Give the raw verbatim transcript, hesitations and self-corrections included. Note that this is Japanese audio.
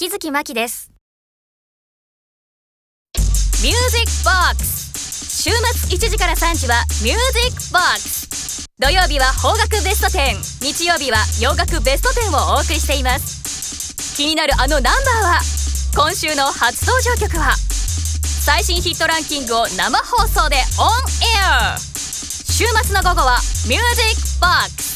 秋月真希です。ミュージックボックス、週末いちじからさんじはミュージックボックス。土曜日は邦楽ベストじゅう、日曜日は洋楽ベストじゅうをお送りしています。気になるあのナンバーは、今週の初登場曲は最新ヒットランキングを生放送でオンエア。週末の午後はミュージックボックス。